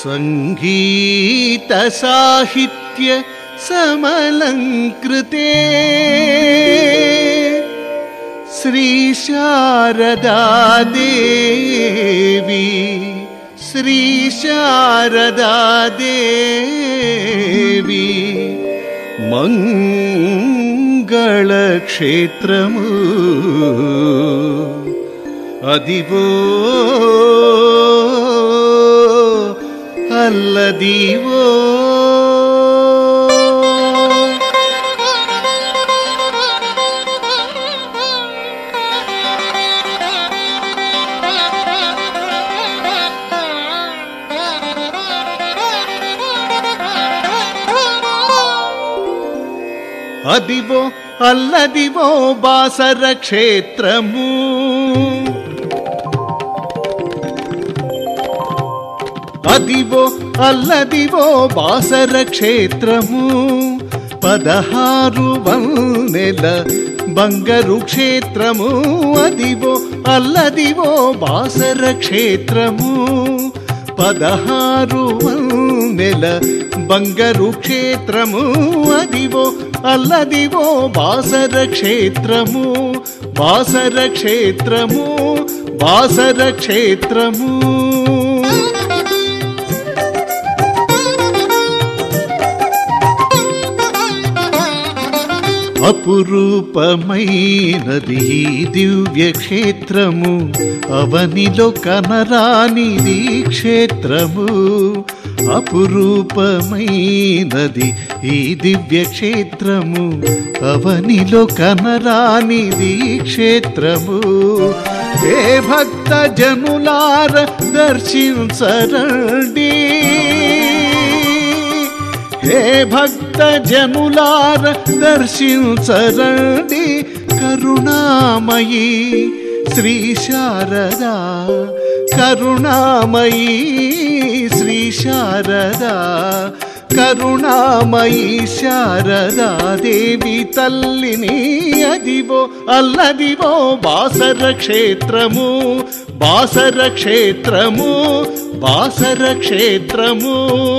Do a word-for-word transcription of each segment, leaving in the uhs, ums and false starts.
సంగీత సాహిత్య సమలంకృతే శ్రీ శారదా దేవి శ్రీ శారదా దేవి మంగళక్షేత్రము అదివో అల్లదివో అదివో అల్లదివో బాసర క్షేత్రము అదివో అల్లదివో బాసర క్షేత్రము పదహారు వన్నెల బంగారు క్షేత్రము అదివో అల్లదివో బాసర క్షేత్రము పదహారు వన్నెల బంగారు క్షేత్రము అదివో అల్లదివో బాసర క్షేత్రము బాసర క్షేత్రము బాసర క్షేత్రము అపురూపమైనది దివ్య క్షేత్రము అవనిలో కనరానిది క్షేత్రము అపురూపమైనది ఈ దివ్య క్షేత్రము అవనిలో కనరానిది క్షేత్రము ఏ భక్త జనులార దర్శించరండి హే భక్త జనులార దర్శించరండి కరుణామయీ శ్రీ శారదా కరుణామయీ శ్రీ శారదా కరుణామయీ శారదా దేవి తల్లిని అదివో అల్లదివో బాసర క్షేత్రము బాసర క్షేత్రము బాసర క్షేత్రము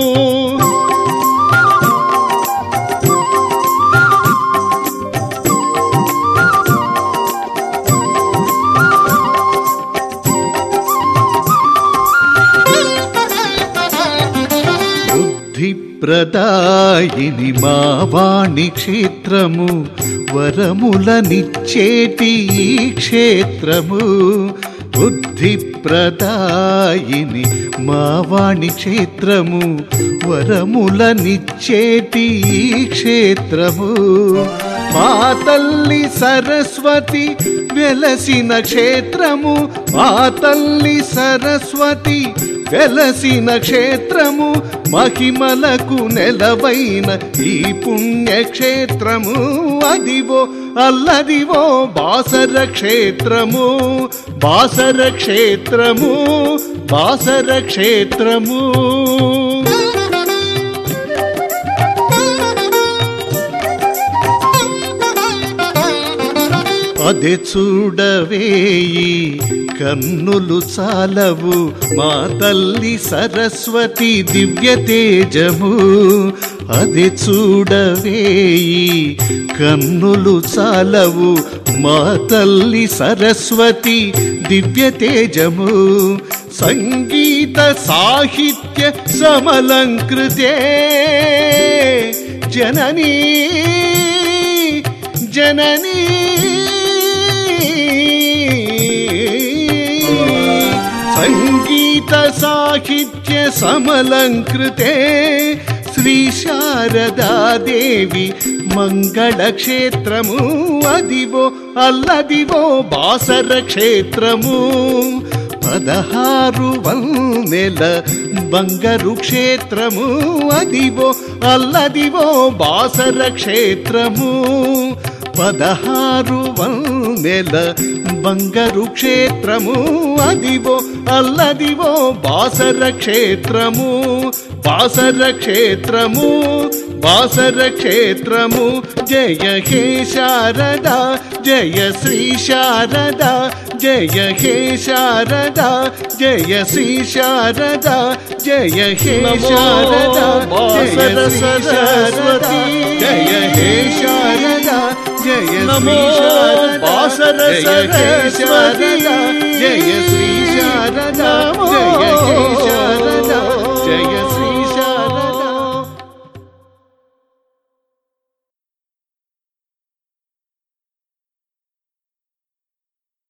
ప్రదాయిని మా వాణి క్షేత్రము వరములనిచ్చేటి ఈ క్షేత్రము బుద్ధి ప్రదాయిని మా వాణి క్షేత్రము వరములనిచ్చేటి ఈ క్షేత్రము మా తల్లి సరస్వతి వెలసిన క్షేత్రము మా తల్లి సరస్వతి వెలసిన క్షేత్రము మహిమలకు నెలవైన ఈ పుణ్యక్షేత్రము అదివో అల్లదివో బాసర క్షేత్రము బాసర క్షేత్రము బాసర క్షేత్రము అదే చూడవేయి కన్నులు చాలవు మా తల్లి సరస్వతి దివ్య తేజము అదే చూడవేయి కన్నులు చాలవు మా తల్లి సరస్వతి దివ్య తేజము సంగీత సాహిత్య సమలంకృతే జననీ జననీ సంగీత సాహిత్య సమలంకృతే శ్రీ శారదా దేవి మంగళక్షేత్రము అదివో అల్లదివో బాసర క్షేత్రము పదహారు వన్నెల బంగారు క్షేత్రము అదివో అల్లదివో బాసర క్షేత్రము పదహారు వన్నెల బంగారు క్షేత్రము అదివో అల్లదివో బాసర క్షేత్రము బాసర క్షేత్రము బాసర క్షేత్రము జయ హే శారద జయ శ్రీ శారద జయ హే శారద జయ శ్రీ శారద జయ హే శారద జయ శ్రీ శారద జయ హే శారద జయ శ్రీ శారద జయ హే శారద